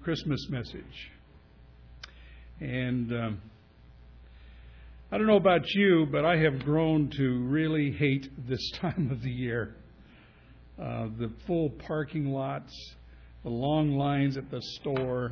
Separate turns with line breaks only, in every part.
Christmas message. And I don't know about you, but I have grown to really hate this time of the year. The full parking lots, the long lines at the store,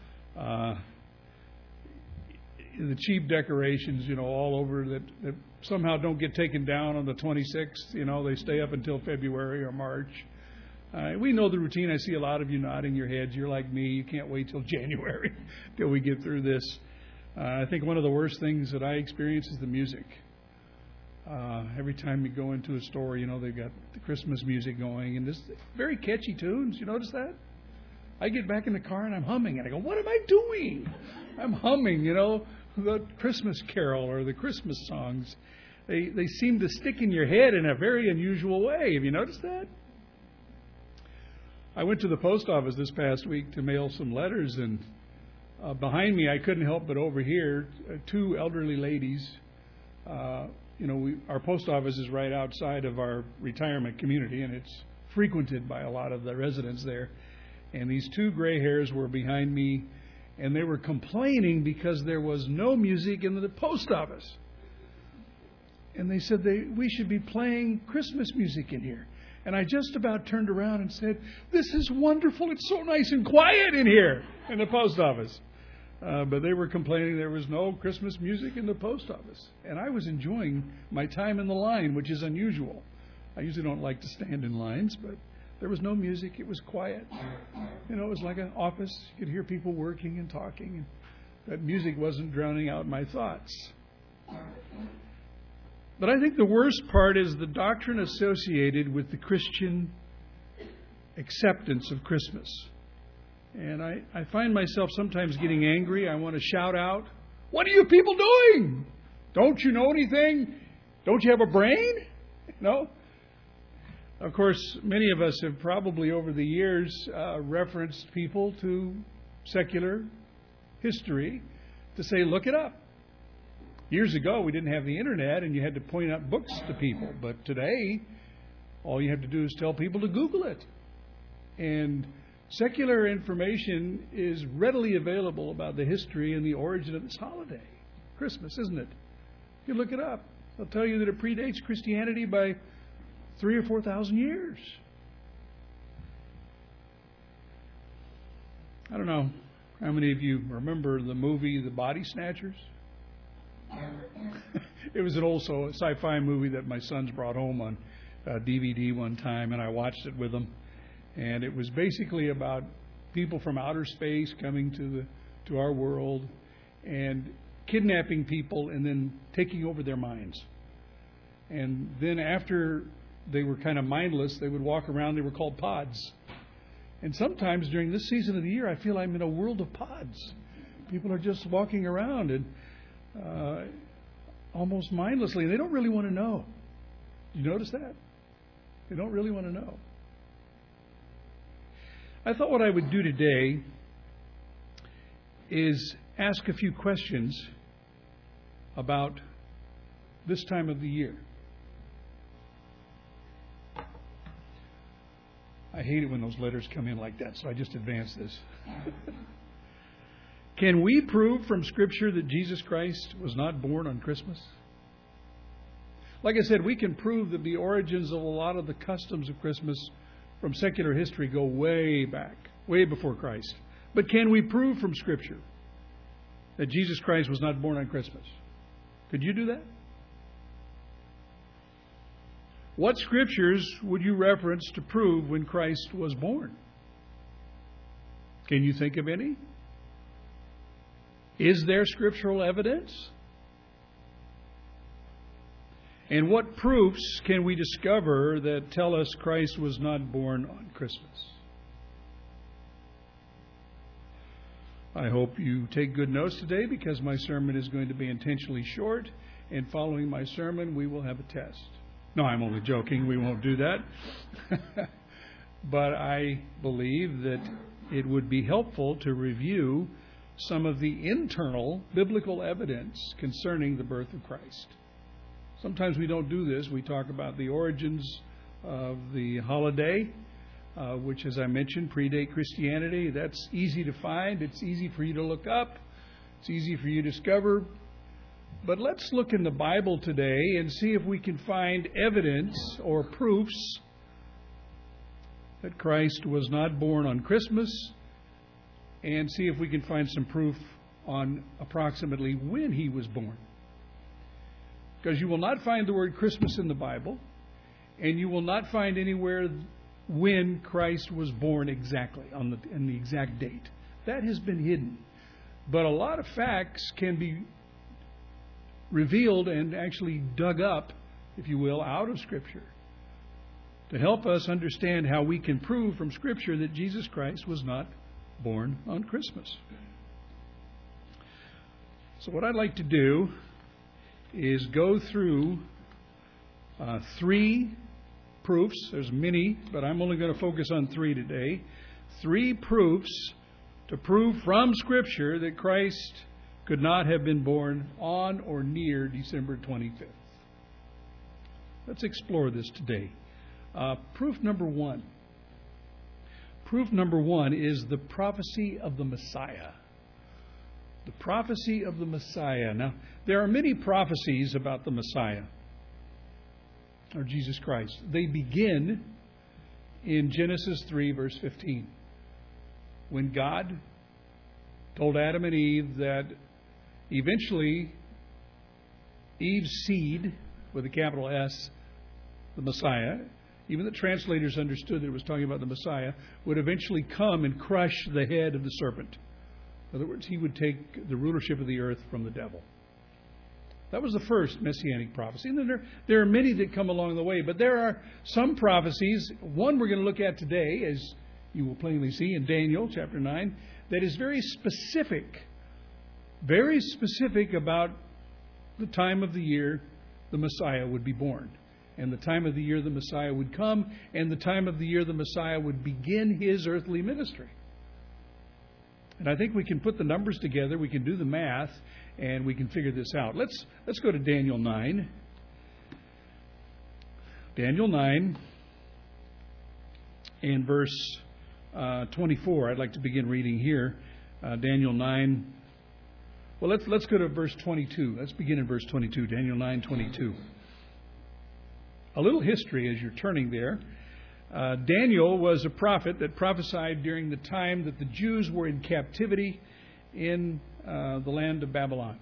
the cheap decorations, all over that somehow don't get taken down on the 26th. They stay up until February or March. We know the routine. I see a lot of you nodding your heads. You're like me. You can't wait till January till we get through this. I think one of the worst things that I experience is the music. Every time you go into a store, they've got the Christmas music going, and this very catchy tunes. You notice that? I get back in the car and I'm humming, and I go, "What am I doing?" I'm humming, the Christmas carol or the Christmas songs. They seem to stick in your head in a very unusual way. Have you noticed that? I went to the post office this past week to mail some letters, and behind me, I couldn't help but overhear two elderly ladies. Our post office is right outside of our retirement community, and it's frequented by a lot of the residents there. And these two gray hairs were behind me, and they were complaining because there was no music in the post office. And they said we should be playing Christmas music in here. And I just about turned around and said, "This is wonderful. It's so nice and quiet in here in the post office." But they were complaining there was no Christmas music in the post office. And I was enjoying my time in the line, which is unusual. I usually don't like to stand in lines, but there was no music. It was quiet. It was like an office. You could hear people working and talking. And that music wasn't drowning out my thoughts. But I think the worst part is the doctrine associated with the Christian acceptance of Christmas. And I find myself sometimes getting angry. I want to shout out, "What are you people doing? Don't you know anything? Don't you have a brain?" No? Of course, many of us have probably over the years referenced people to secular history to say, "Look it up." Years ago, we didn't have the internet, and you had to point out books to people. But today, all you have to do is tell people to Google it. And secular information is readily available about the history and the origin of this holiday, Christmas, isn't it? You look it up. They'll tell you that it predates Christianity by 3,000 or 4,000 years. I don't know how many of you remember the movie The Body Snatchers? It was an old sci-fi movie that my sons brought home on DVD one time, and I watched it with them. And it was basically about people from outer space coming to our world and kidnapping people and then taking over their minds. And then after they were kind of mindless, they would walk around. They were called pods. And sometimes during this season of the year, I feel I'm in a world of pods. People are just walking around and almost mindlessly, and they don't really want to know. You notice that? They don't really want to know. I thought what I would do today is ask a few questions about this time of the year. I hate it when those letters come in like that, so I just advance this. Can we prove from Scripture that Jesus Christ was not born on Christmas? Like I said, we can prove that the origins of a lot of the customs of Christmas from secular history go way back, way before Christ. But can we prove from Scripture that Jesus Christ was not born on Christmas? Could you do that? What Scriptures would you reference to prove when Christ was born? Can you think of any? Is there scriptural evidence? And what proofs can we discover that tell us Christ was not born on Christmas? I hope you take good notes today, because my sermon is going to be intentionally short, and following my sermon we will have a test. No, I'm only joking. We won't do that. But I believe that it would be helpful to review some of the internal biblical evidence concerning the birth of Christ. Sometimes we don't do this. We talk about the origins of the holiday, which, as I mentioned, predate Christianity. That's easy to find. It's easy for you to look up. It's easy for you to discover. But let's look in the Bible today and see if we can find evidence or proofs that Christ was not born on Christmas, and see if we can find some proof on approximately when he was born. Because you will not find the word Christmas in the Bible, and you will not find anywhere when Christ was born exactly, on the exact date. That has been hidden. But a lot of facts can be revealed and actually dug up, if you will, out of Scripture to help us understand how we can prove from Scripture that Jesus Christ was not born on Christmas. So what I'd like to do is go through 3 proofs. There's many, but I'm only going to focus on 3 today. 3 proofs to prove from Scripture that Christ could not have been born on or near December 25th. Let's explore this today. Proof number 1. Proof number 1 is the prophecy of the Messiah. The prophecy of the Messiah. Now, there are many prophecies about the Messiah, or Jesus Christ. They begin in Genesis 3, verse 15, when God told Adam and Eve that eventually Eve's seed, with a capital S, the Messiah, even the translators understood that it was talking about the Messiah, would eventually come and crush the head of the serpent. In other words, he would take the rulership of the earth from the devil. That was the first messianic prophecy. And then there are many that come along the way, but there are some prophecies. One we're going to look at today, as you will plainly see in Daniel chapter 9, that is very specific about the time of the year the Messiah would be born, and the time of the year the Messiah would come, and the time of the year the Messiah would begin his earthly ministry. And I think we can put the numbers together, we can do the math, and we can figure this out. Let's go to Daniel 9. Daniel 9 and verse 24. I'd like to begin reading here. Daniel 9. Well, let's go to verse 22. Let's begin in verse 22. Daniel 9:22. A little history as you're turning there. Daniel was a prophet that prophesied during the time that the Jews were in captivity in the land of Babylon.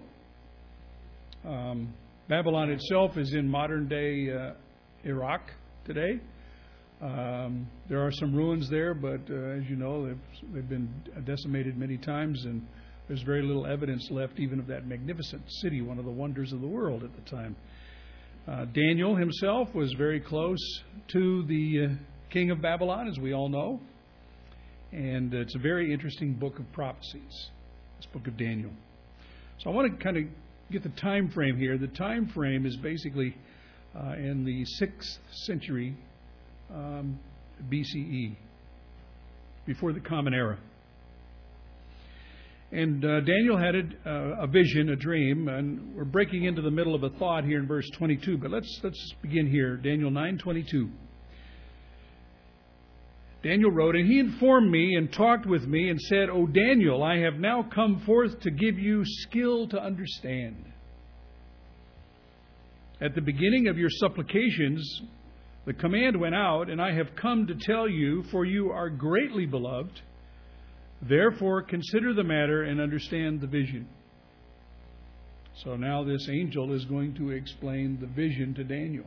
Babylon itself is in modern-day Iraq today. There are some ruins there, but as you know, they've been decimated many times, and there's very little evidence left even of that magnificent city, one of the wonders of the world at the time. Daniel himself was very close to the king of Babylon, as we all know. And it's a very interesting book of prophecies, this book of Daniel. So I want to kind of get the time frame here. The time frame is basically in the 6th century BCE, before the Common Era. And Daniel had a vision, a dream, and we're breaking into the middle of a thought here in verse 22. But let's begin here. Daniel 9:22. Daniel wrote, "And he informed me and talked with me and said, O Daniel, I have now come forth to give you skill to understand. At the beginning of your supplications, the command went out, and I have come to tell you, for you are greatly beloved. Therefore, consider the matter and understand the vision." So now this angel is going to explain the vision to Daniel.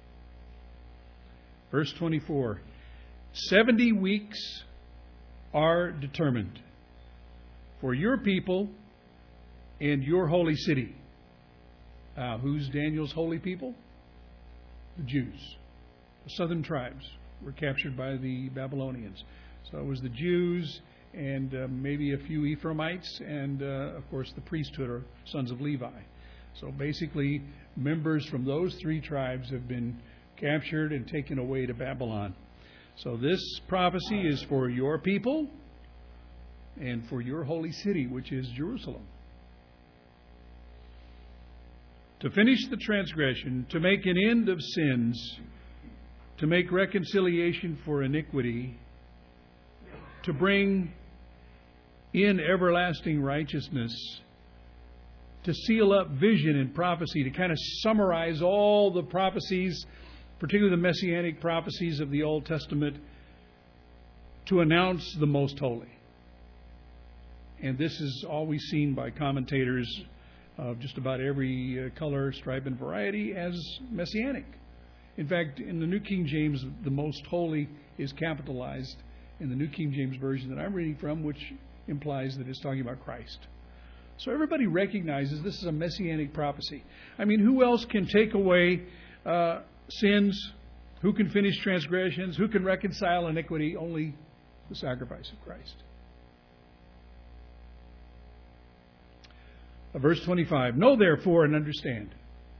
Verse 24. 70 weeks are determined for your people and your holy city. Who's Daniel's holy people? The Jews. The southern tribes were captured by the Babylonians. So it was the Jews and maybe a few Ephraimites and, of course, the priesthood or sons of Levi. So basically, members from those 3 tribes have been captured and taken away to Babylon. So this prophecy is for your people and for your holy city, which is Jerusalem. To finish the transgression, to make an end of sins, to make reconciliation for iniquity, to bring in everlasting righteousness, to seal up vision and prophecy, to kind of summarize all the prophecies, particularly the messianic prophecies of the Old Testament, to announce the most holy. And this is always seen by commentators of just about every color, stripe, and variety as messianic. In fact, in the New King James, the most holy is capitalized in the New King James Version that I'm reading from, which implies that it's talking about Christ. So everybody recognizes this is a messianic prophecy. I mean, who else can take away sins? Who can finish transgressions? Who can reconcile iniquity? Only the sacrifice of Christ. Verse 25, know therefore and understand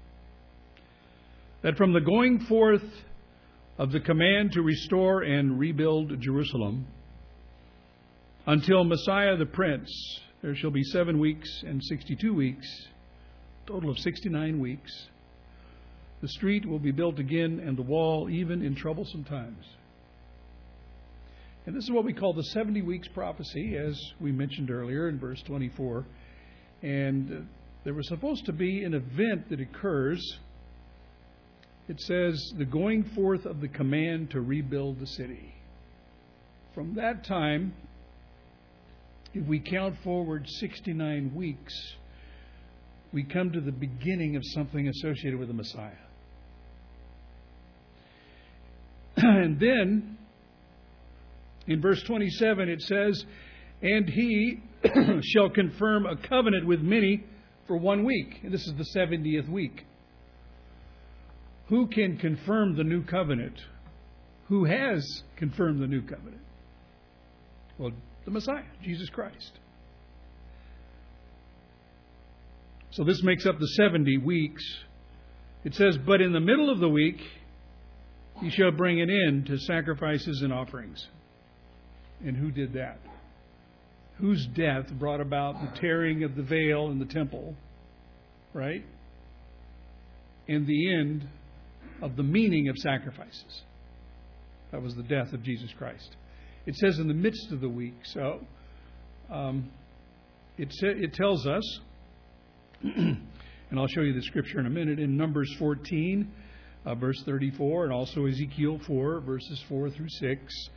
that from the going forth of the command to restore and rebuild Jerusalem until Messiah the Prince, there shall be 7 weeks and 62 weeks, total of 69 weeks. The street will be built again and the wall even in troublesome times. And this is what we call the 70 weeks prophecy, as we mentioned earlier in verse 24. And there was supposed to be an event that occurs. It says, the going forth of the command to rebuild the city. From that time, if we count forward 69 weeks, we come to the beginning of something associated with the Messiah. And then, in verse 27, it says, and he shall confirm a covenant with many for 1 week. And this is the 70th week. Who can confirm the new covenant? Who has confirmed the new covenant? Well, the Messiah, Jesus Christ. So this makes up the 70 weeks. It says, but in the middle of the week, he shall bring an end to sacrifices and offerings. And who did that? Whose death brought about the tearing of the veil in the temple, right? And the end of the meaning of sacrifices. That was the death of Jesus Christ. It says in the midst of the week. So it tells us, and I'll show you the scripture in a minute, in Numbers 14, verse 34, and also Ezekiel 4, verses 4 through 6,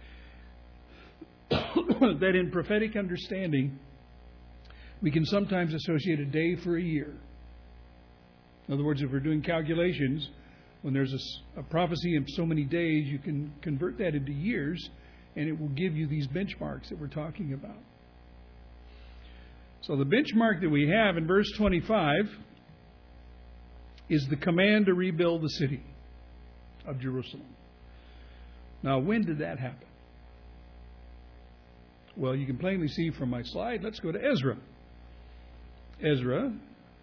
that in prophetic understanding, we can sometimes associate a day for a year. In other words, if we're doing calculations, when there's a prophecy in so many days, you can convert that into years, and it will give you these benchmarks that we're talking about. So the benchmark that we have in verse 25 is the command to rebuild the city of Jerusalem. Now, when did that happen? Well, you can plainly see from my slide. Let's go to Ezra. Ezra,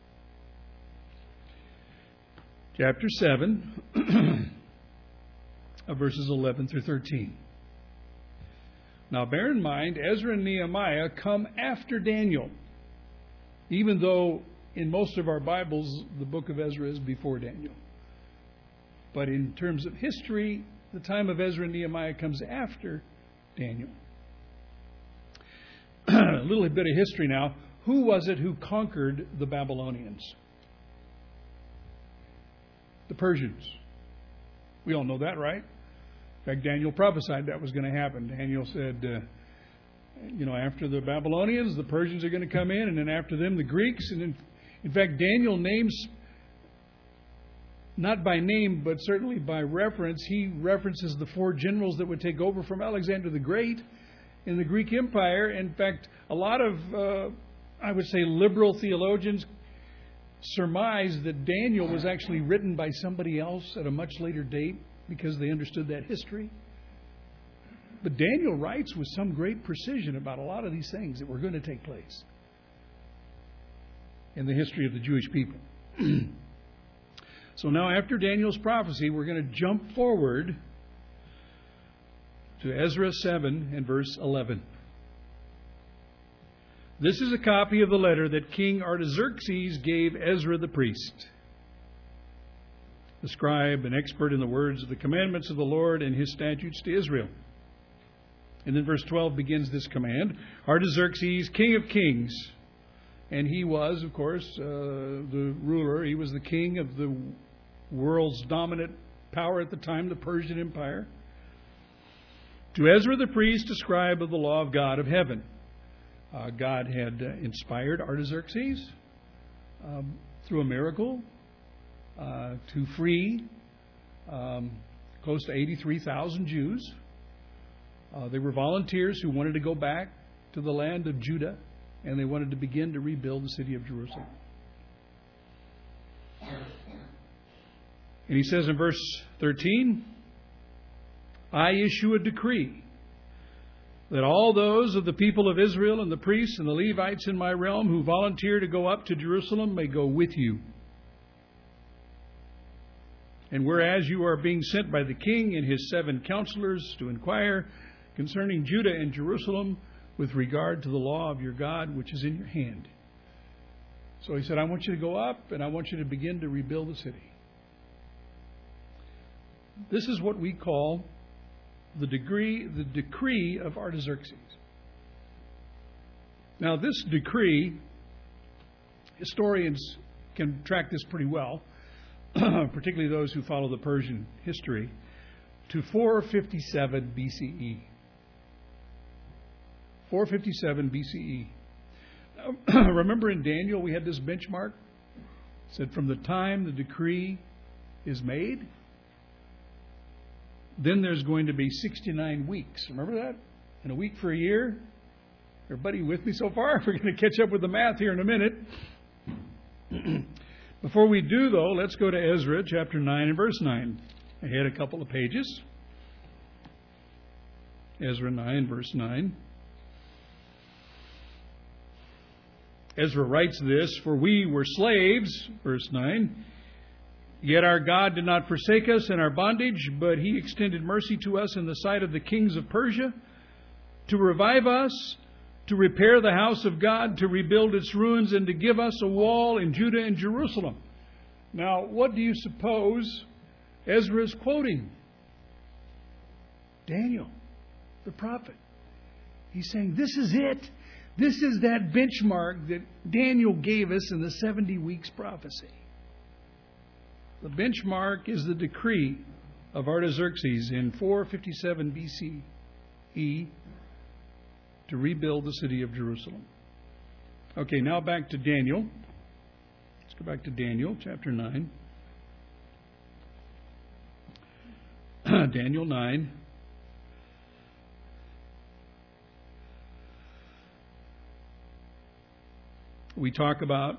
chapter 7, verses 11 through 13. Now, bear in mind, Ezra and Nehemiah come after Daniel, even though in most of our Bibles, the book of Ezra is before Daniel. But in terms of history, the time of Ezra and Nehemiah comes after Daniel. A little bit of history now. Who was it who conquered the Babylonians? The Persians. We all know that, right? In fact, Daniel prophesied that was going to happen. Daniel said, after the Babylonians, the Persians are going to come in, and then after them, the Greeks. And in fact, Daniel names, not by name, but certainly by reference, he references the 4 generals that would take over from Alexander the Great in the Greek Empire. In fact, a lot of, I would say, liberal theologians surmise that Daniel was actually written by somebody else at a much later date because they understood that history. But Daniel writes with some great precision about a lot of these things that were going to take place in the history of the Jewish people. So now, after Daniel's prophecy, we're going to jump forward to Ezra 7 and verse 11. This is a copy of the letter that King Artaxerxes gave Ezra the priest, the scribe and expert in the words of the commandments of the Lord and his statutes to Israel. And then verse 12 begins this command. Artaxerxes, king of kings. And he was, of course, the ruler. He was the king of the world's dominant power at the time, the Persian Empire. To Ezra the priest, a scribe of the law of God of heaven. God had inspired Artaxerxes through a miracle to free close to 83,000 Jews. They were volunteers who wanted to go back to the land of Judah, and they wanted to begin to rebuild the city of Jerusalem. And he says in verse 13, I issue a decree that all those of the people of Israel and the priests and the Levites in my realm who volunteer to go up to Jerusalem may go with you. And whereas you are being sent by the king and his 7 counselors to inquire concerning Judah and Jerusalem with regard to the law of your God, which is in your hand. So he said, I want you to go up and I want you to begin to rebuild the city. This is what we call the decree of Artaxerxes. Now, this decree, historians can track this pretty well, particularly those who follow the Persian history, to 457 BCE. 457 BCE. Now, remember in Daniel we had this benchmark? It said from the time the decree is made, then there's going to be 69 weeks. Remember that? And a week for a year? Everybody with me so far? We're going to catch up with the math here in a minute. Before we do, though, let's go to Ezra chapter 9 and verse 9. Ahead a couple of pages. Ezra 9, verse 9. Ezra writes this, for we were slaves, verse 9, yet our God did not forsake us in our bondage, but He extended mercy to us in the sight of the kings of Persia, to revive us, to repair the house of God, to rebuild its ruins, and to give us a wall in Judah and Jerusalem. Now, what do you suppose Ezra is quoting? Daniel, the prophet. He's saying, this is it. This is that benchmark that Daniel gave us in the 70 weeks prophecy. The benchmark is the decree of Artaxerxes in 457 BCE to rebuild the city of Jerusalem. Okay, now back to Daniel. Let's go back to Daniel chapter 9. Daniel 9. We talk about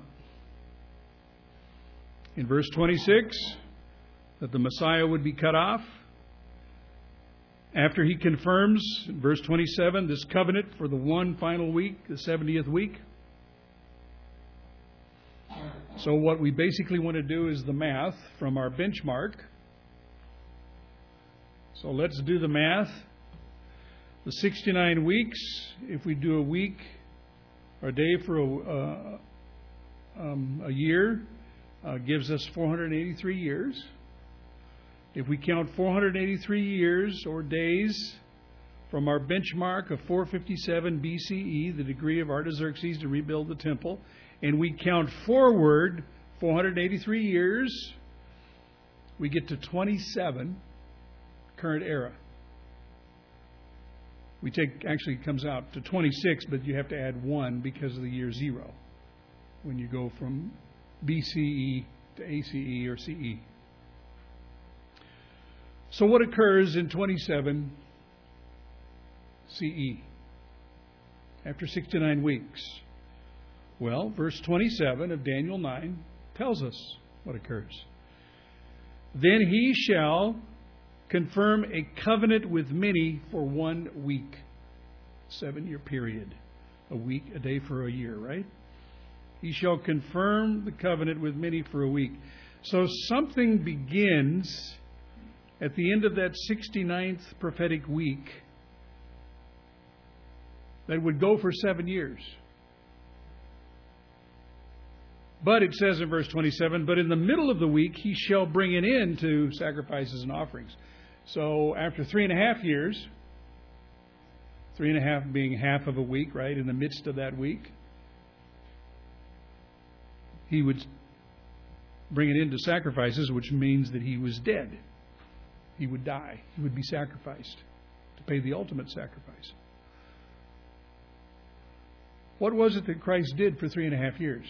in verse 26 that the Messiah would be cut off. After he confirms, in verse 27, this covenant for the one final week, the 70th week. So what we basically want to do is the math from our benchmark. So let's do the math. The 69 weeks, if we do a week or a day for a year, gives us 483 years. If we count 483 years or days from our benchmark of 457 BCE, the decree of Artaxerxes to rebuild the temple, and we count forward 483 years, we get to 27 current era. We take, actually it comes out to 26, but you have to add 1 because of the year 0 when you go from BCE to ACE or CE. So what occurs in 27 CE after 69 weeks? Well, verse 27 of Daniel 9 tells us what occurs. Then he shall confirm a covenant with many for 1 week. 7-year period. A week, a day for a year, right? He shall confirm the covenant with many for a week. So something begins at the end of that 69th prophetic week that would go for 7 years. But it says in verse 27, but in the middle of the week he shall bring an end to sacrifices and offerings. So after 3.5 years, 3.5 being half of a week, right? In the midst of that week, he would bring it into sacrifices, which means that he was dead. He would die. He would be sacrificed to pay the ultimate sacrifice. What was it that Christ did for 3.5 years?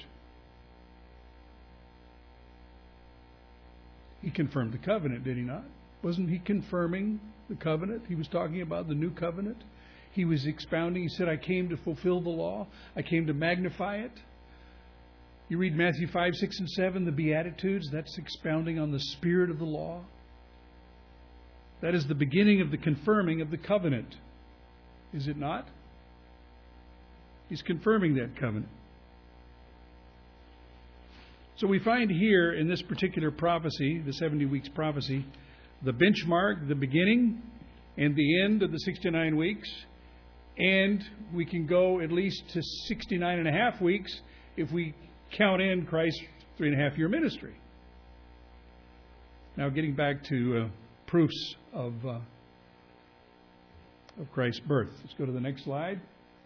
He confirmed the covenant, did he not? Wasn't he confirming the covenant? He was talking about the new covenant. He was expounding. He said, I came to fulfill the law. I came to magnify it. You read Matthew 5, 6, and 7, the Beatitudes. That's expounding on the spirit of the law. That is the beginning of the confirming of the covenant. Is it not? He's confirming that covenant. So we find here in this particular prophecy, the 70 weeks prophecy, the benchmark, the beginning and the end of the 69 weeks. And we can go at least to 69.5 weeks if we count in Christ's 3.5-year ministry. Now getting back to proofs of Christ's birth. Let's go to the next slide.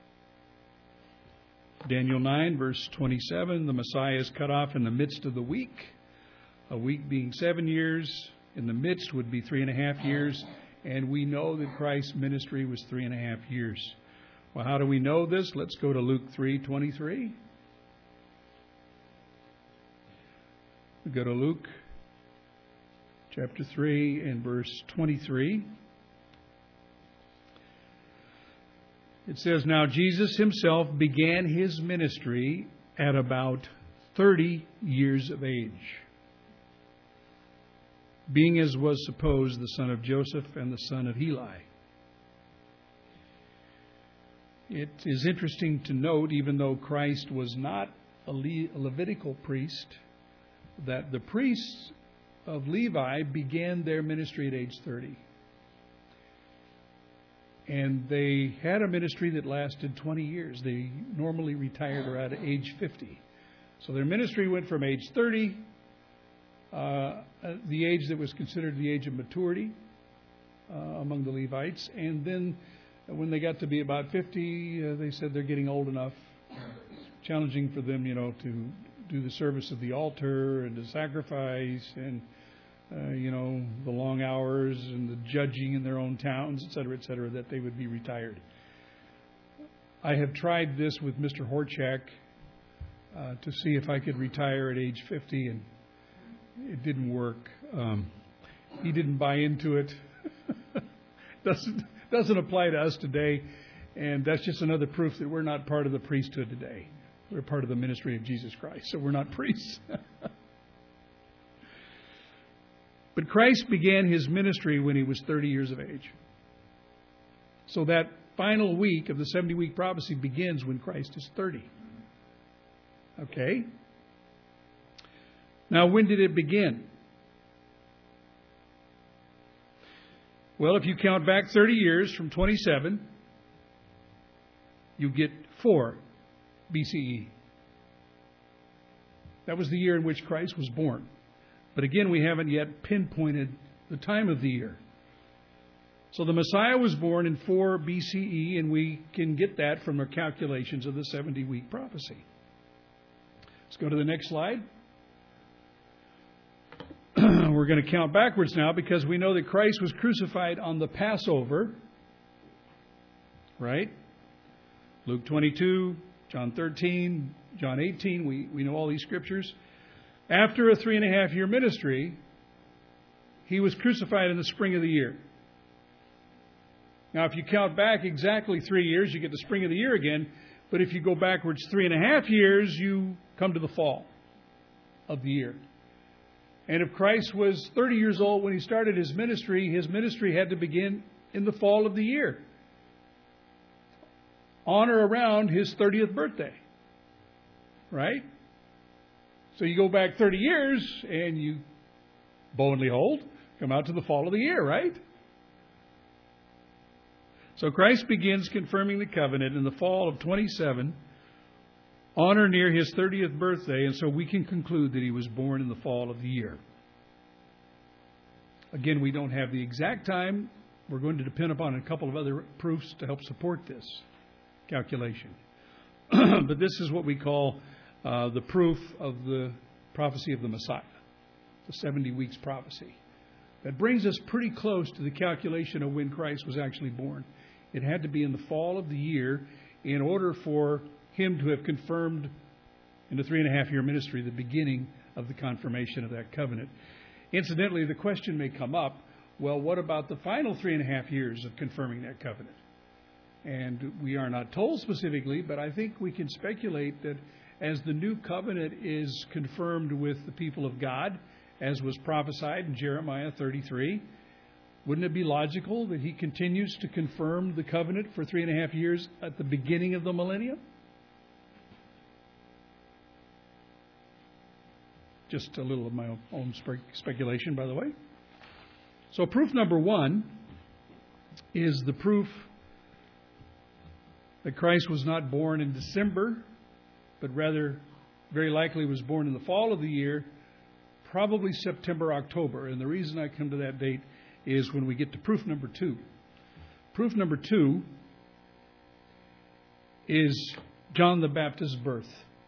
Daniel 9, verse 27, the Messiah is cut off in the midst of the week. A week being 7 years, in the midst would be 3.5 years, and we know that Christ's ministry was 3.5 years. Well, how do we know this? Let's go to Luke 3:23. We go to Luke chapter 3 and verse 23. It says, Now Jesus himself began his ministry at about 30 years of age, being as was supposed the son of Joseph and the son of Heli. It is interesting to note, even though Christ was not a Levitical priest, that the priests of Levi began their ministry at age 30. And they had a ministry that lasted 20 years. They normally retired around age 50. So their ministry went from age 30, the age that was considered the age of maturity among the Levites. And then when they got to be about 50, they said they're getting old enough. It's challenging for them, to do the service of the altar and to sacrifice and the long hours and the judging in their own towns, et cetera, that they would be retired. I have tried this with Mr. Horchak to see if I could retire at age 50, and it didn't work. He didn't buy into it. Doesn't apply to us today, and that's just another proof that we're not part of the priesthood today. We're part of the ministry of Jesus Christ, so we're not priests. But Christ began his ministry when he was 30 years of age. So that final week of the 70-week prophecy begins when Christ is 30. Okay? Now, when did it begin? Well, if you count back 30 years from 27, you get 4 BCE. That was the year in which Christ was born. But again, we haven't yet pinpointed the time of the year. So the Messiah was born in 4 BCE, and we can get that from our calculations of the 70-week prophecy. Let's go to the next slide. We're going to count backwards now because we know that Christ was crucified on the Passover. Right? Luke 22, John 13, John 18. We know all these scriptures. After a 3.5-year ministry, he was crucified in the spring of the year. Now, if you count back exactly 3 years, you get the spring of the year again. But if you go backwards 3.5 years, you come to the fall of the year. And if Christ was 30 years old when he started his ministry had to begin in the fall of the year, on or around his 30th birthday. Right? So you go back 30 years and you, boldly hold, come out to the fall of the year, right? So Christ begins confirming the covenant in the fall of 27, on or near his 30th birthday, and so we can conclude that he was born in the fall of the year. Again, we don't have the exact time we're going to depend upon a couple of other proofs to help support this calculation. But this is what we call the proof of the prophecy of the Messiah, the 70 weeks prophecy. That brings us pretty close to the calculation of when Christ was actually born. It had to be in the fall of the year in order for him to have confirmed in the 3.5-year ministry the beginning of the confirmation of that covenant. Incidentally, the question may come up, well, what about the final 3.5 years of confirming that covenant? And we are not told specifically, but I think we can speculate that as the new covenant is confirmed with the people of God, as was prophesied in Jeremiah 33, wouldn't it be logical that he continues to confirm the covenant for 3.5 years at the beginning of the millennium? Just a little of my own speculation, by the way. So proof number one is the proof that Christ was not born in December, but rather very likely was born in the fall of the year, probably September, October. And the reason I come to that date is when we get to proof number two. Proof number two is John the Baptist's birth.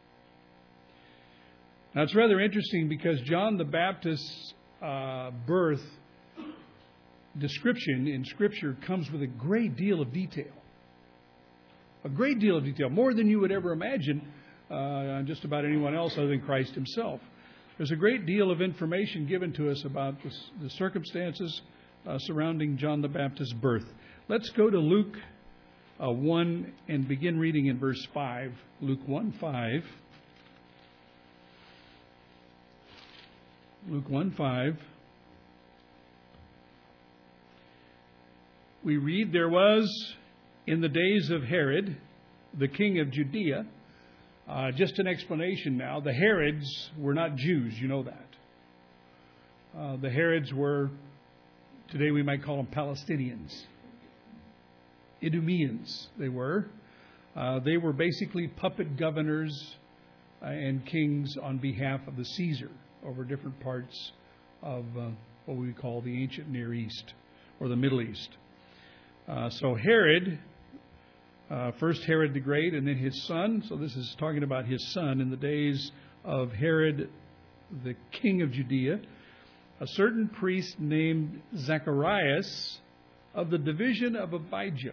Now, it's rather interesting because John the Baptist's birth description in Scripture comes with a great deal of detail. A great deal of detail, more than you would ever imagine on just about anyone else other than Christ himself. There's a great deal of information given to us about the circumstances surrounding John the Baptist's birth. Let's go to Luke 1 and begin reading in verse 5. Luke 1:5. Luke 1:5. We read, there was in the days of Herod, the king of Judea. Just an explanation now. The Herods were not Jews, you know that. The Herods were, today we might call them Palestinians. Idumeans, they were. They were basically puppet governors and kings on behalf of the Caesar over different parts of what we call the ancient Near East or the Middle East. So Herod, first Herod the Great and then his son. So this is talking about his son in the days of Herod, the king of Judea. A certain priest named Zacharias of the division of Abijah.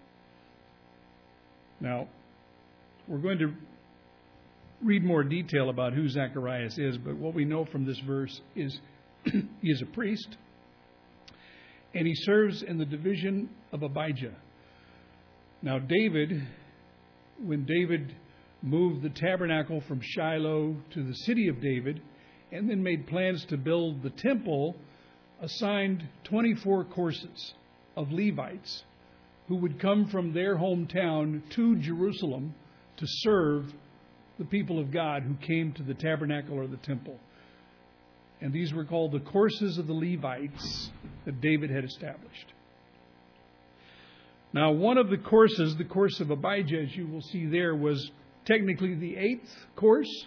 Now, we're going to read more detail about who Zacharias is, but what we know from this verse is he is a priest, and he serves in the division of Abijah. Now, when David moved the tabernacle from Shiloh to the city of David, and then made plans to build the temple, assigned 24 courses of Levites who would come from their hometown to Jerusalem to serve the people of God who came to the tabernacle or the temple. And these were called the courses of the Levites that David had established. Now, one of the courses, the course of Abijah, as you will see there, was technically the 8th course.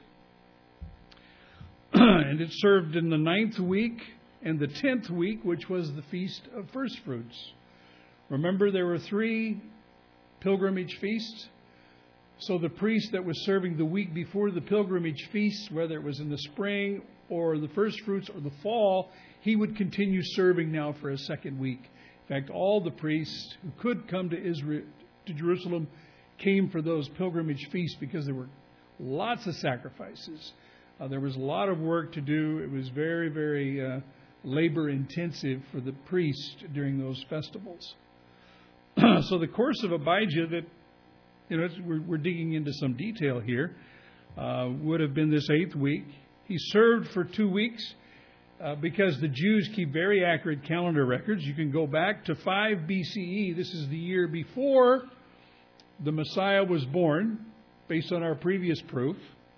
And it served in the 9th week and the 10th week, which was the Feast of First Fruits. Remember, there were 3 pilgrimage feasts. So the priest that was serving the week before the pilgrimage feast, whether it was in the spring or the first fruits or the fall, he would continue serving now for a 2nd week. In fact, all the priests who could come to Jerusalem came for those pilgrimage feasts because there were lots of sacrifices. There was a lot of work to do. It was very, very labor intensive for the priest during those festivals. So the course of Abijah that we're digging into some detail here, would have been this 8th week. He served for 2 weeks because the Jews keep very accurate calendar records. You can go back to 5 BCE. This is the year before the Messiah was born, based on our previous proof.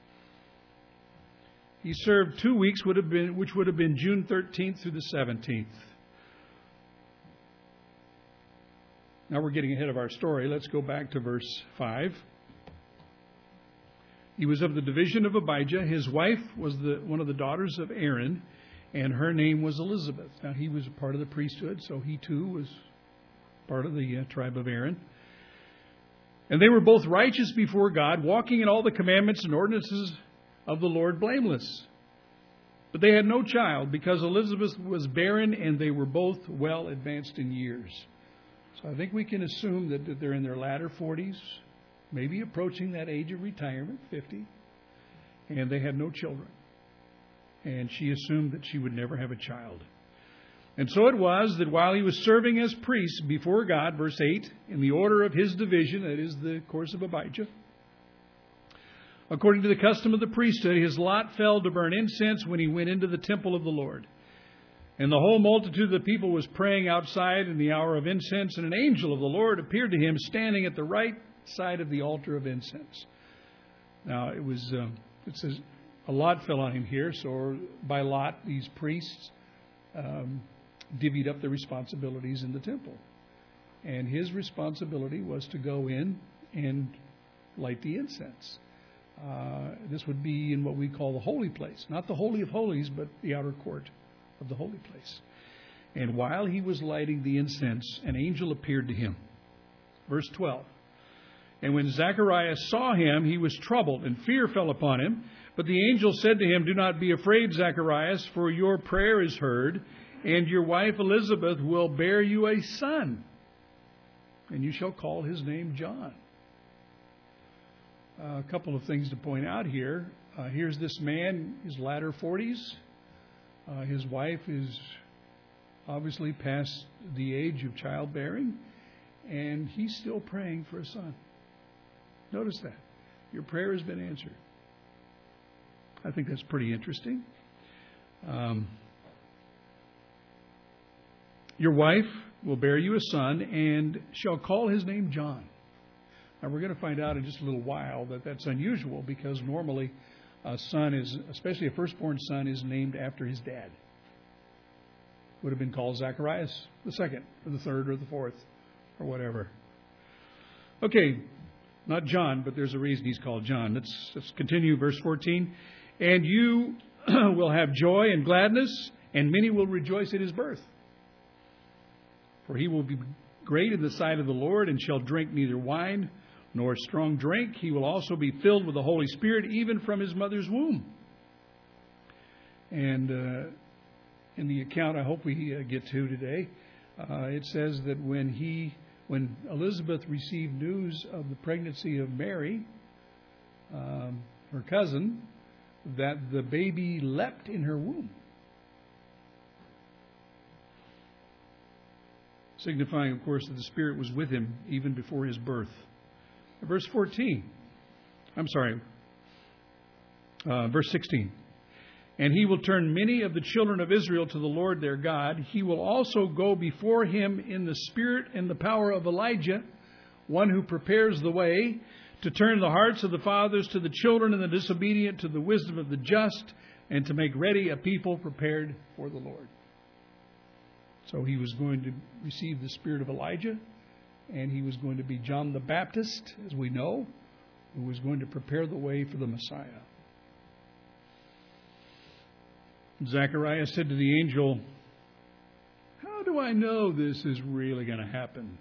He served 2 weeks, which would have been June 13th through the 17th. Now we're getting ahead of our story. Let's go back to verse 5. He was of the division of Abijah. His wife was one of the daughters of Aaron, and her name was Elizabeth. Now he was a part of the priesthood, so he too was part of the tribe of Aaron. And they were both righteous before God, walking in all the commandments and ordinances of the Lord blameless. But they had no child because Elizabeth was barren and they were both well advanced in years. So I think we can assume that they're in their latter 40s, maybe approaching that age of retirement, 50, and they had no children. And she assumed that she would never have a child. And so it was that while he was serving as priest before God, verse 8, in the order of his division, that is the course of Abijah, according to the custom of the priesthood, his lot fell to burn incense when he went into the temple of the Lord. And the whole multitude of the people was praying outside in the hour of incense, and an angel of the Lord appeared to him standing at the right side of the altar of incense. Now, it says a lot fell on him here, so by lot, these priests divvied up the responsibilities in the temple. And his responsibility was to go in and light the incense. This would be in what we call the holy place. Not the Holy of Holies, but the outer court of the holy place. And while he was lighting the incense, an angel appeared to him. Verse 12. And when Zacharias saw him, he was troubled, and fear fell upon him. But the angel said to him, "Do not be afraid, Zacharias, for your prayer is heard, and your wife Elizabeth will bear you a son, and you shall call his name John." A couple of things to point out here. Here's this man, his latter 40s. His wife is obviously past the age of childbearing, and he's still praying for a son. Notice that. Your prayer has been answered. I think that's pretty interesting. Your wife will bear you a son and shall call his name John. Now, we're going to find out in just a little while that that's unusual because normally a son is, especially a firstborn son, is named after his dad. Would have been called Zacharias the second, or the third, or the fourth, or whatever. Okay, not John, but there's a reason he's called John. Let's continue, verse 14. And you will have joy and gladness, and many will rejoice at his birth. For he will be great in the sight of the Lord, and shall drink neither wine nor strong drink. He will also be filled with the Holy Spirit, even from his mother's womb. And in the account I hope we get to today, it says that when Elizabeth received news of the pregnancy of Mary, her cousin, that the baby leapt in her womb, signifying, of course, that the Spirit was with him even before his birth. Verse 16. And he will turn many of the children of Israel to the Lord their God. He will also go before him in the spirit and the power of Elijah, one who prepares the way, to turn the hearts of the fathers to the children and the disobedient to the wisdom of the just, and to make ready a people prepared for the Lord. So he was going to receive the spirit of Elijah, and he was going to be John the Baptist, as we know, who was going to prepare the way for the Messiah. Zacharias said to the angel, "How do I know this is really going to happen?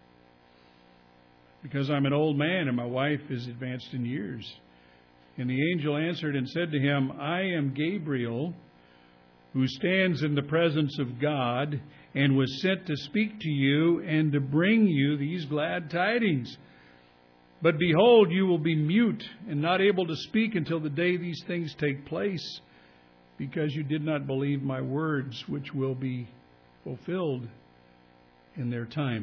Because I'm an old man and my wife is advanced in years." And the angel answered and said to him, "I am Gabriel, who stands in the presence of God, and was sent to speak to you and to bring you these glad tidings. But behold, you will be mute and not able to speak until the day these things take place, because you did not believe my words, which will be fulfilled in their time."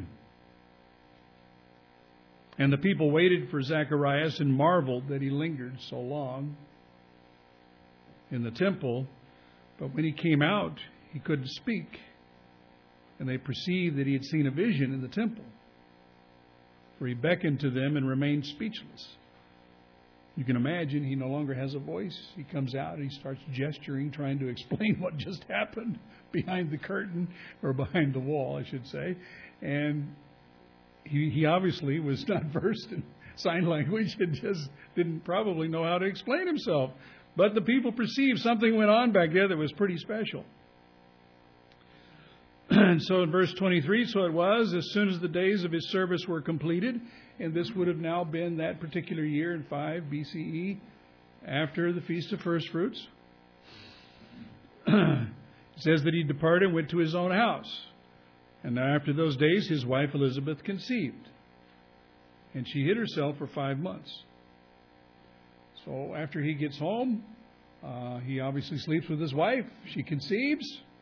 And the people waited for Zacharias and marveled that he lingered so long in the temple. But when he came out, he couldn't speak. And they perceived that he had seen a vision in the temple. For he beckoned to them and remained speechless. You can imagine he no longer has a voice. He comes out and he starts gesturing, trying to explain what just happened behind the curtain, or behind the wall, I should say. And he obviously was not versed in sign language and just didn't probably know how to explain himself. But the people perceived something went on back there that was pretty special. And so in verse 23, so it was, as soon as the days of his service were completed, and this would have now been that particular year in 5 BCE, after the Feast of First Fruits, it says that he departed and went to his own house. And now after those days, his wife Elizabeth conceived. And she hid herself for 5 months. So after he gets home, he obviously sleeps with his wife. She conceives.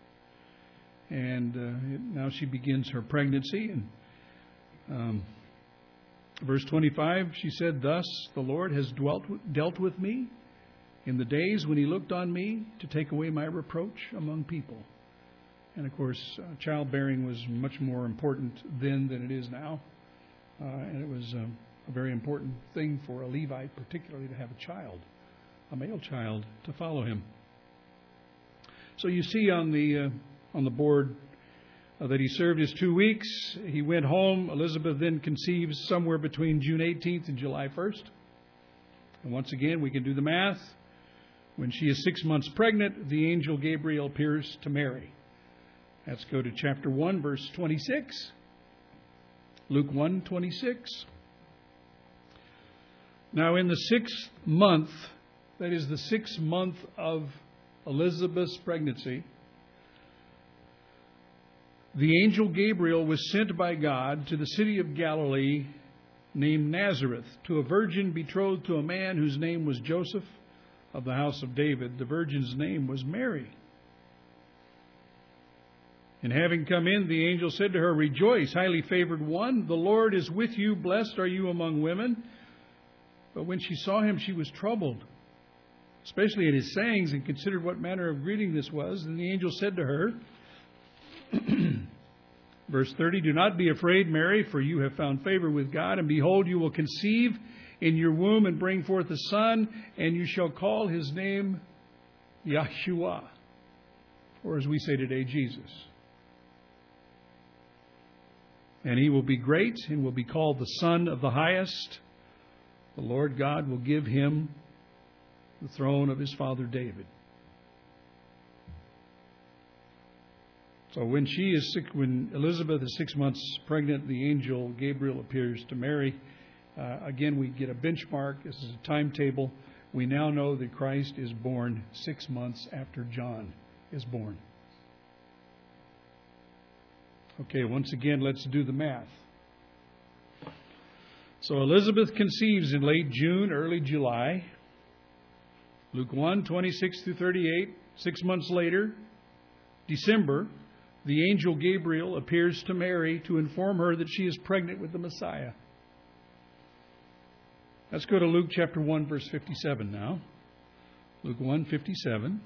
And now she begins her pregnancy. And verse 25, she said, "Thus the Lord has dealt with me in the days when he looked on me to take away my reproach among people." And of course, childbearing was much more important then than it is now. And it was a very important thing for a Levite, particularly to have a child, a male child, to follow him. So you see on the board that he served his 2 weeks. He went home. Elizabeth then conceives somewhere between June 18th and July 1st. And once again, we can do the math. When she is 6 months pregnant, the angel Gabriel appears to Mary. Let's go to chapter 1, verse 26. Luke 1:26. Now in the 6th month, that is the 6th month of Elizabeth's pregnancy, the angel Gabriel was sent by God to the city of Galilee named Nazareth, to a virgin betrothed to a man whose name was Joseph of the house of David. The virgin's name was Mary. And having come in, the angel said to her, "Rejoice, highly favored one, the Lord is with you. Blessed are you among women." But when she saw him, she was troubled, especially at his sayings, and considered what manner of greeting this was. And the angel said to her, verse 30, "Do not be afraid, Mary, for you have found favor with God. And behold, you will conceive in your womb and bring forth a son, and you shall call his name Yahshua," or as we say today, Jesus. "And he will be great and will be called the Son of the Highest. The Lord God will give him the throne of his father David." So when Elizabeth is 6 months pregnant, the angel Gabriel appears to Mary. Again, we get a benchmark. This is a timetable. We now know that Christ is born 6 months after John is born. Okay, once again, let's do the math. So Elizabeth conceives in late June, early July. Luke 1:26 through 38. 6 months later, December, the angel Gabriel appears to Mary to inform her that she is pregnant with the Messiah. Let's go to Luke chapter 1, verse 57 now. Luke 1:57.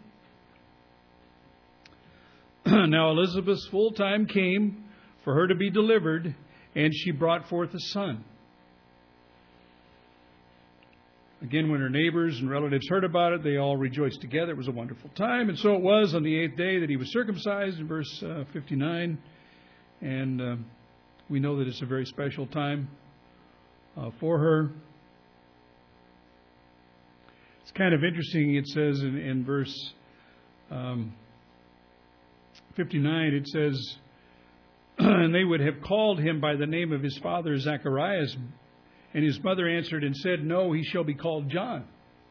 "Now Elizabeth's full time came for her to be delivered, and she brought forth a son." Again, when her neighbors and relatives heard about it, they all rejoiced together. It was a wonderful time. And so it was on the 8th day that he was circumcised, in verse 59. And we know that it's a very special time for her. It's kind of interesting. It says in verse 59, it says, "And they would have called him by the name of his father Zacharias. And his mother answered and said, 'No, he shall be called John.'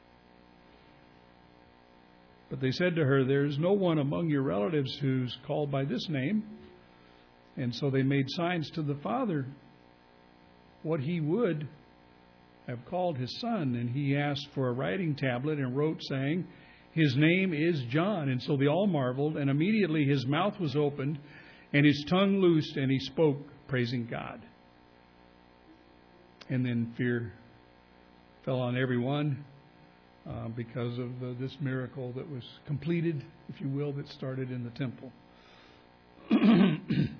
But they said to her, 'There is no one among your relatives who's called by this name.' And so they made signs to the father what he would have called his son. And he asked for a writing tablet and wrote, saying, 'His name is John.' And so they all marveled. And immediately his mouth was opened and his tongue loosed, and he spoke, praising God. And then fear fell on everyone because of this miracle that was completed, if you will, that started in the temple. Then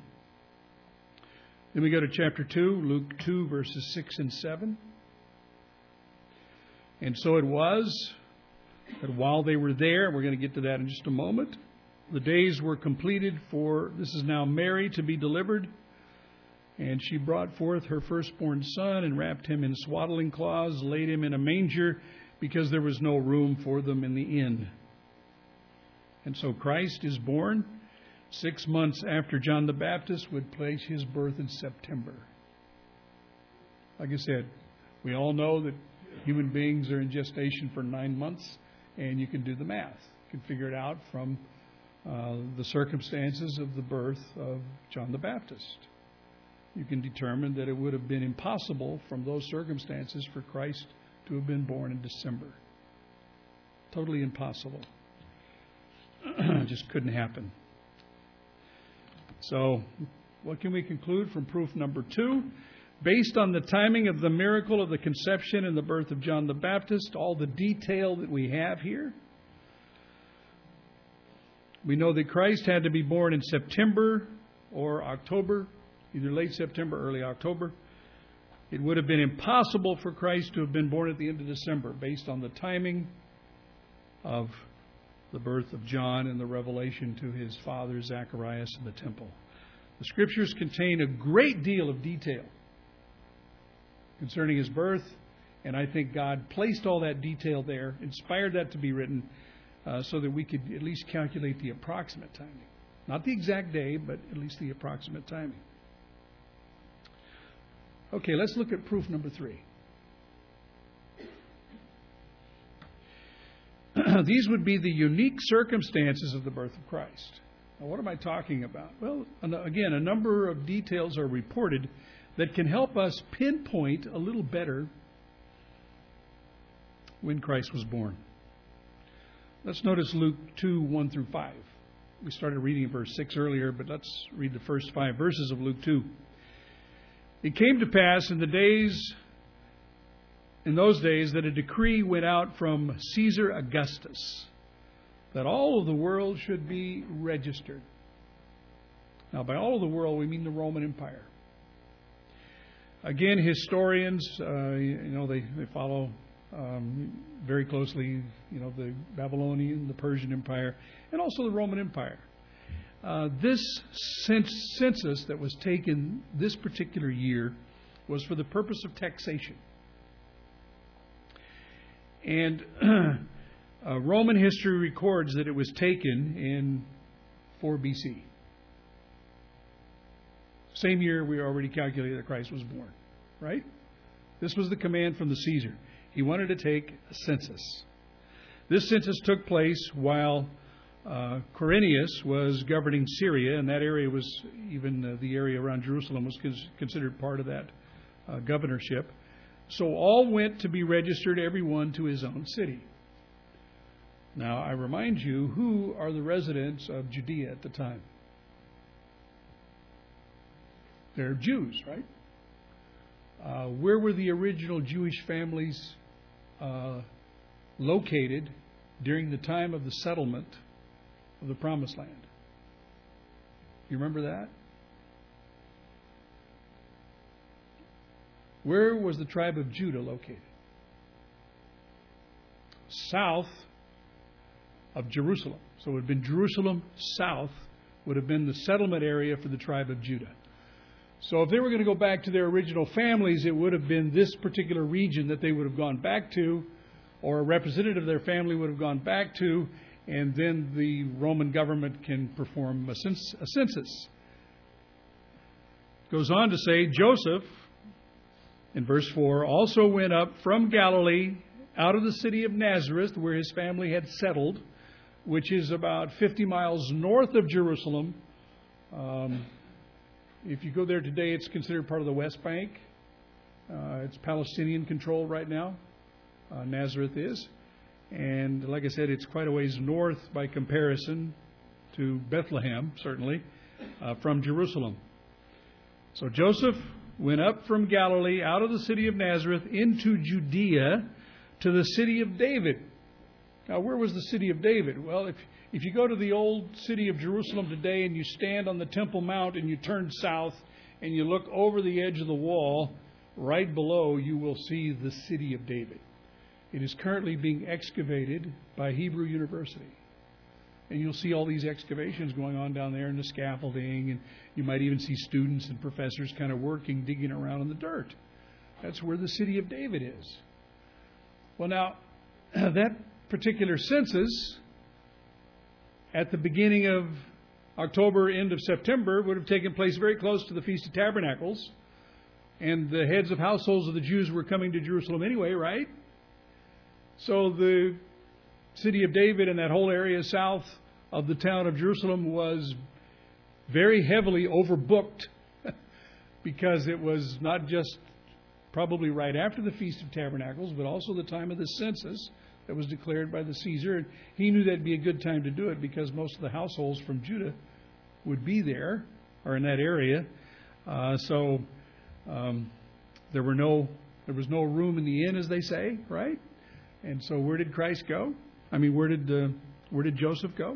we go to chapter 2, Luke 2, verses 6 and 7. "And so it was that while they were there," we're going to get to that in just a moment, "the days were completed for," this is now Mary, "to be delivered. And she brought forth her firstborn son and wrapped him in swaddling cloths, laid him in a manger, because there was no room for them in the inn." And so Christ is born 6 months after John the Baptist would place his birth in September. Like I said, we all know that human beings are in gestation for 9 months, and you can do the math. You can figure it out from the circumstances of the birth of John the Baptist. You can determine that it would have been impossible from those circumstances for Christ to have been born in December. Totally impossible. It just couldn't happen. So, what can we conclude from proof number 2? Based on the timing of the miracle of the conception and the birth of John the Baptist, all the detail that we have here, we know that Christ had to be born in September or October, either late September or early October. It would have been impossible for Christ to have been born at the end of December based on the timing of the birth of John and the revelation to his father Zacharias in the temple. The Scriptures contain a great deal of detail concerning his birth, and I think God placed all that detail there, inspired that to be written, so that we could at least calculate the approximate timing. Not the exact day, but at least the approximate timing. Okay, let's look at proof number 3. These would be the unique circumstances of the birth of Christ. Now, what am I talking about? Well, again, a number of details are reported that can help us pinpoint a little better when Christ was born. Let's notice Luke 2, 1 through 5. We started reading in verse 6 earlier, but let's read the first 5 verses of Luke 2. It came to pass in those days that a decree went out from Caesar Augustus that all of the world should be registered. Now, by all of the world, we mean the Roman Empire. Again, historians, they follow very closely, the Babylonian, the Persian Empire, and also the Roman Empire. This census that was taken this particular year was for the purpose of taxation. And Roman history records that it was taken in 4 BC. Same year we already calculated that Christ was born, right? This was the command from the Caesar. He wanted to take a census. This census took place while Quirinius was governing Syria, and that area was, even the area around Jerusalem was considered part of that governorship. So all went to be registered, everyone to his own city. Now, I remind you, who are the residents of Judea at the time? They're Jews, right? Where were the original Jewish families located during the time of the settlement of the Promised Land? You remember that? Where was the tribe of Judah located? South of Jerusalem. So it would have been Jerusalem south would have been the settlement area for the tribe of Judah. So if they were going to go back to their original families, it would have been this particular region that they would have gone back to, or a representative of their family would have gone back to, and then the Roman government can perform a census. It goes on to say, Joseph, in verse 4, also went up from Galilee out of the city of Nazareth, where his family had settled, which is about 50 miles north of Jerusalem. If you go there today, it's considered part of the West Bank. It's Palestinian controlled right now. Nazareth is. And like I said, it's quite a ways north by comparison to Bethlehem, certainly, from Jerusalem. So Joseph went up from Galilee out of the city of Nazareth into Judea to the city of David. Now, where was the city of David? Well, if you go to the old city of Jerusalem today and you stand on the Temple Mount and you turn south and you look over the edge of the wall, right below you will see the city of David. It is currently being excavated by Hebrew University. And you'll see all these excavations going on down there, and the scaffolding, and you might even see students and professors kind of working, digging around in the dirt. That's where the city of David is. Well, now, that particular census, at the beginning of October, end of September, would have taken place very close to the Feast of Tabernacles. And the heads of households of the Jews were coming to Jerusalem anyway, right? So the city of David and that whole area south of the town of Jerusalem was very heavily overbooked because it was not just probably right after the Feast of Tabernacles, but also the time of the census that was declared by the Caesar. And he knew that'd be a good time to do it because most of the households from Judah would be there or in that area. So there was no room in the inn, as they say, right? And so where did Christ go? Where did Joseph go?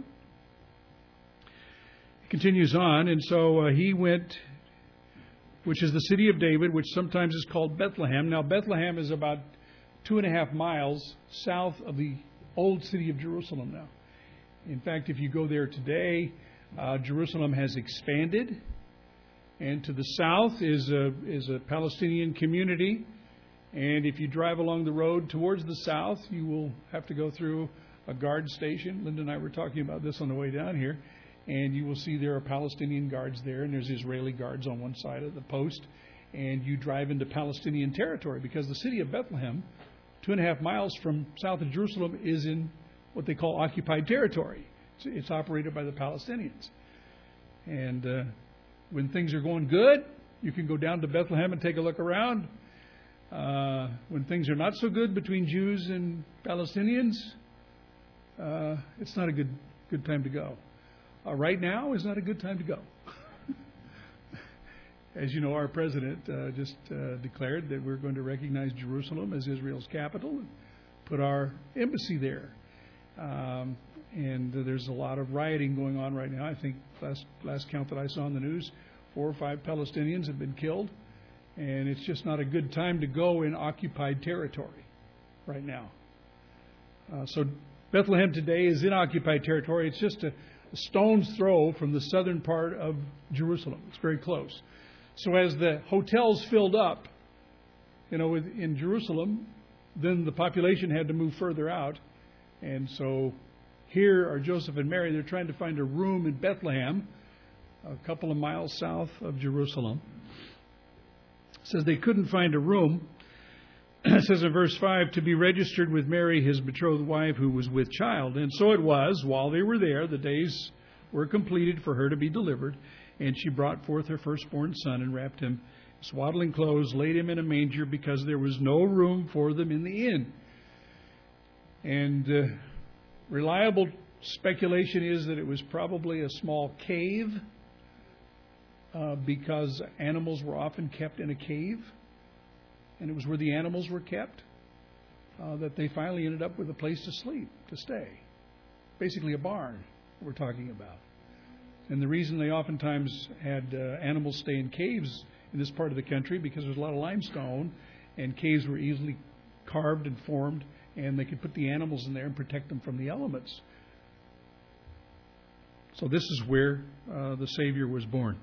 It continues on, and so he went, which is the city of David, which sometimes is called Bethlehem. Now, Bethlehem is about 2.5 miles south of the old city of Jerusalem now. In fact, if you go there today, Jerusalem has expanded, and to the south is a Palestinian community. And if you drive along the road towards the south, you will have to go through a guard station. Linda and I were talking about this on the way down here. And you will see there are Palestinian guards there, and there's Israeli guards on one side of the post. And you drive into Palestinian territory because the city of Bethlehem, 2.5 miles from south of Jerusalem, is in what they call occupied territory. It's operated by the Palestinians. And when things are going good, you can go down to Bethlehem and take a look around. When things are not so good between Jews and Palestinians, it's not a good time to go. Right now is not a good time to go. As you know, our president just declared that we're going to recognize Jerusalem as Israel's capital and put our embassy there. And there's a lot of rioting going on right now. I think last count that I saw on the news, 4 or 5 Palestinians have been killed. And it's just not a good time to go in occupied territory right now. So Bethlehem today is in occupied territory. It's just a stone's throw from the southern part of Jerusalem. It's very close. So as the hotels filled up, in Jerusalem, then the population had to move further out. And so here are Joseph and Mary. They're trying to find a room in Bethlehem, a couple of miles south of Jerusalem. It says they couldn't find a room. It says in verse 5, to be registered with Mary, his betrothed wife, who was with child. And so it was, while they were there, the days were completed for her to be delivered. And she brought forth her firstborn son and wrapped him in swaddling clothes, laid him in a manger because there was no room for them in the inn. And reliable speculation is that it was probably a small cave because animals were often kept in a cave. And it was where the animals were kept that they finally ended up with a place to sleep, to stay. Basically a barn we're talking about. And the reason they oftentimes had animals stay in caves in this part of the country because there's a lot of limestone and caves were easily carved and formed and they could put the animals in there and protect them from the elements. So this is where the Savior was born.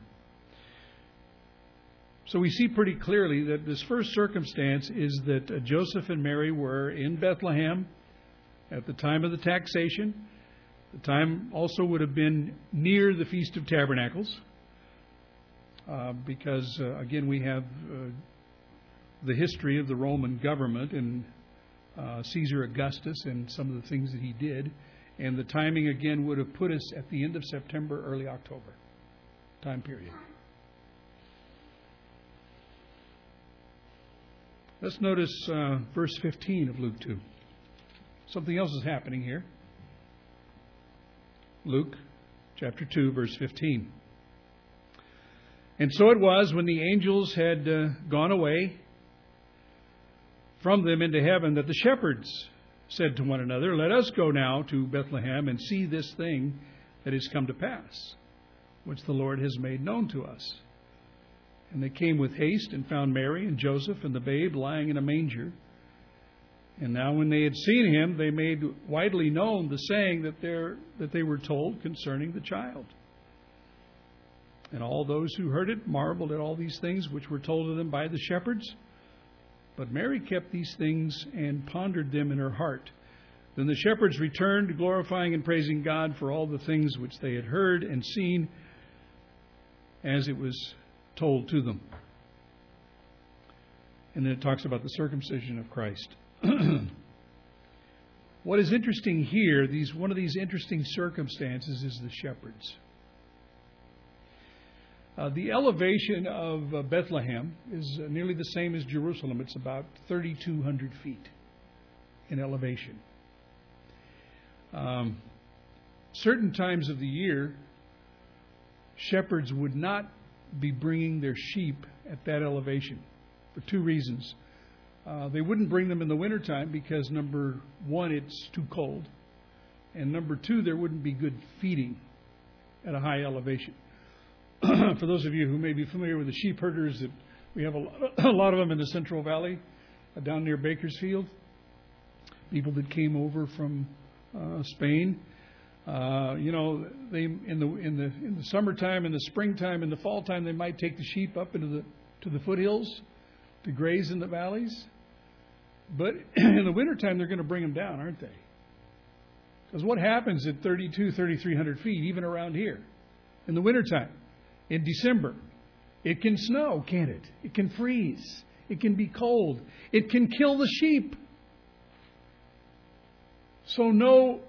So we see pretty clearly that this first circumstance is that Joseph and Mary were in Bethlehem at the time of the taxation. The time also would have been near the Feast of Tabernacles because, again, we have the history of the Roman government and Caesar Augustus and some of the things that he did. And the timing, again, would have put us at the end of September, early October time period. Let's notice verse 15 of Luke 2. Something else is happening here. Luke chapter 2, verse 15. And so it was when the angels had gone away from them into heaven that the shepherds said to one another, let us go now to Bethlehem and see this thing that is come to pass, which the Lord has made known to us. And they came with haste and found Mary and Joseph and the babe lying in a manger. And now when they had seen him, they made widely known the saying that they were told concerning the child. And all those who heard it marveled at all these things which were told to them by the shepherds. But Mary kept these things and pondered them in her heart. Then the shepherds returned, glorifying and praising God for all the things which they had heard and seen as it was told to them. And then it talks about the circumcision of Christ. What is interesting here, one of these interesting circumstances is the shepherds. The elevation of Bethlehem is nearly the same as Jerusalem. It's about 3,200 feet in elevation. Certain times of the year, shepherds would not be bringing their sheep at that elevation for two reasons. They wouldn't bring them in the wintertime because, number one, it's too cold. And number two, there wouldn't be good feeding at a high elevation. For those of you who may be familiar with the sheep herders, that we have a lot of them in the Central Valley, down near Bakersfield. People that came over from Spain. They in the summertime, in the springtime, in the fall time, they might take the sheep up into the foothills to graze in the valleys. But in the wintertime, they're going to bring them down, aren't they? Because what happens at 3,300 feet, even around here, in the wintertime, in December? It can snow, can't it? It can freeze. It can be cold. It can kill the sheep. So no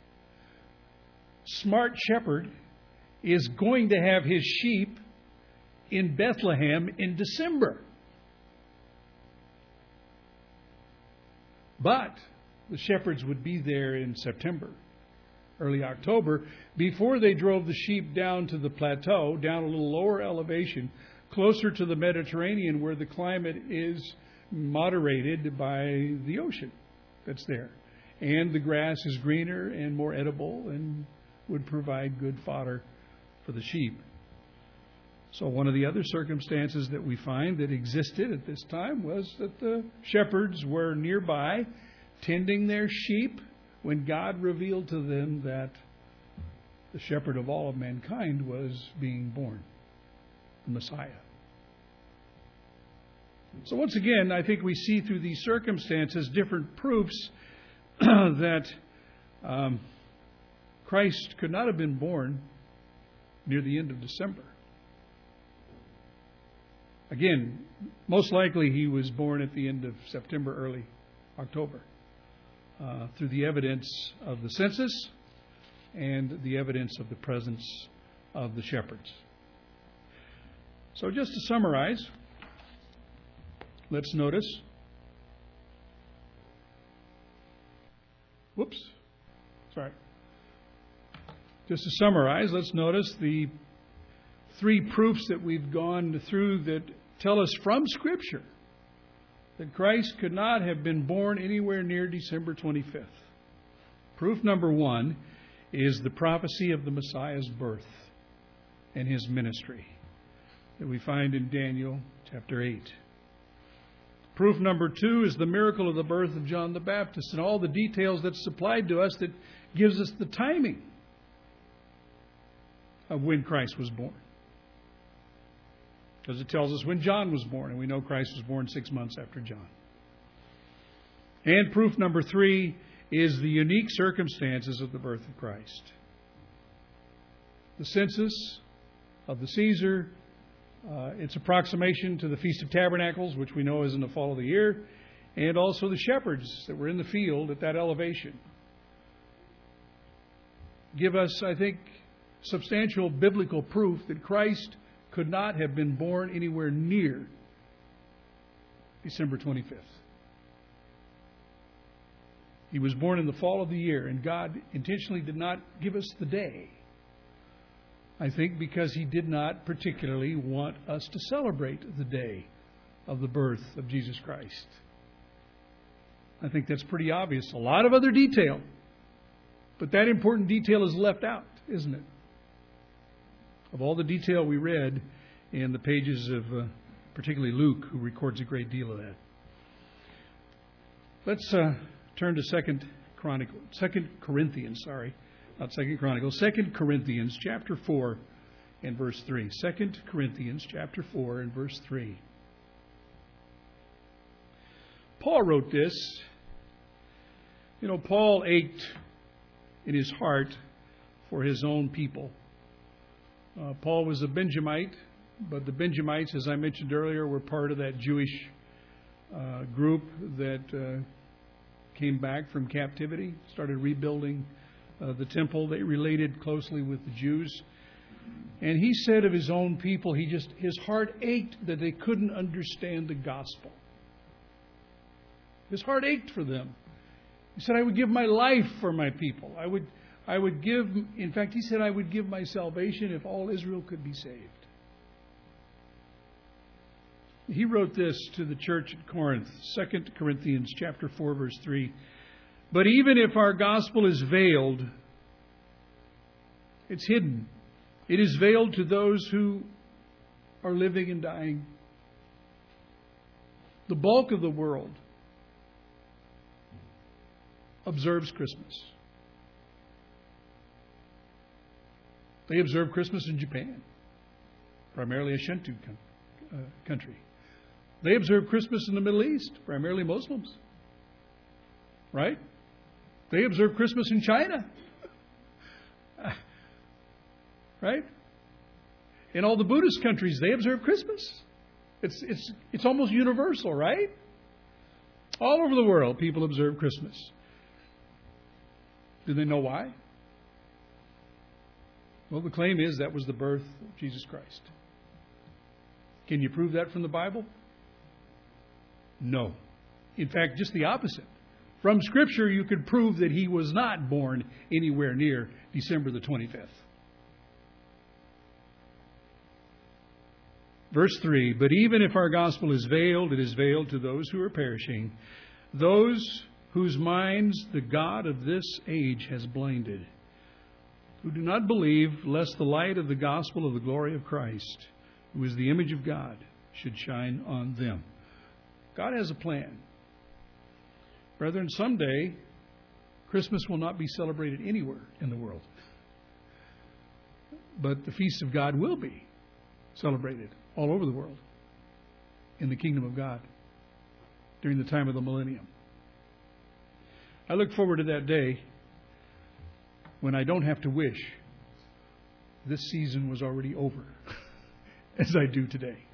smart shepherd is going to have his sheep in Bethlehem in December. But the shepherds would be there in September, early October, before they drove the sheep down to the plateau, down a little lower elevation, closer to the Mediterranean, where the climate is moderated by the ocean that's there. And the grass is greener and more edible and would provide good fodder for the sheep. So one of the other circumstances that we find that existed at this time was that the shepherds were nearby tending their sheep when God revealed to them that the shepherd of all of mankind was being born, the Messiah. So once again, I think we see through these circumstances different proofs that Christ could not have been born near the end of December. Again, most likely he was born at the end of September, early October, through the evidence of the census and the evidence of the presence of the shepherds. So just to summarize, let's notice. Just to summarize, let's notice the three proofs that we've gone through that tell us from Scripture that Christ could not have been born anywhere near December 25th. Proof number one is the prophecy of the Messiah's birth and his ministry that we find in Daniel chapter 8. Proof number two is the miracle of the birth of John the Baptist and all the details that's supplied to us that gives us the timing of when Christ was born. Because it tells us when John was born, and we know Christ was born 6 months after John. And proof number three is the unique circumstances of the birth of Christ. The census of the Caesar, its approximation to the Feast of Tabernacles, which we know is in the fall of the year, and also the shepherds that were in the field at that elevation, give us, I think, substantial biblical proof that Christ could not have been born anywhere near December 25th. He was born in the fall of the year, and God intentionally did not give us the day. I think because He did not particularly want us to celebrate the day of the birth of Jesus Christ. I think that's pretty obvious. A lot of other detail, but that important detail is left out, isn't it? Of all the detail we read in the pages of particularly Luke, who records a great deal of that. Let's turn to 2 Corinthians chapter 4 and verse 3. 2 Corinthians chapter 4 and verse 3. Paul wrote this You know, Paul ached in his heart for his own people. Paul was a Benjamite, but the Benjamites, as I mentioned earlier, were part of that Jewish group that came back from captivity, started rebuilding the temple. They related closely with the Jews. And he said of his own people, his heart ached that they couldn't understand the gospel. His heart ached for them. He said, I would give my life for my people. I would give, in fact, he said, I would give my salvation if all Israel could be saved. He wrote this to the church at Corinth, 2 Corinthians chapter 4, verse 3. But even if our gospel is veiled, it's hidden. It is veiled to those who are living and dying. The bulk of the world observes Christmas. They observe Christmas in Japan, primarily a Shinto country. They observe Christmas in the Middle East, primarily Muslims. Right? They observe Christmas in China. Right? In all the Buddhist countries, they observe Christmas. It's almost universal, right? All over the world, people observe Christmas. Do they know why? Well, the claim is that was the birth of Jesus Christ. Can you prove that from the Bible? No. In fact, just the opposite. From Scripture, you could prove that he was not born anywhere near December the 25th. Verse 3, but even if our gospel is veiled, it is veiled to those who are perishing, those whose minds the God of this age has blinded, who do not believe, lest the light of the gospel of the glory of Christ, who is the image of God, should shine on them. God has a plan. Brethren, someday, Christmas will not be celebrated anywhere in the world. But the feast of God will be celebrated all over the world in the kingdom of God during the time of the millennium. I look forward to that day when I don't have to wish this season was already over, as I do today.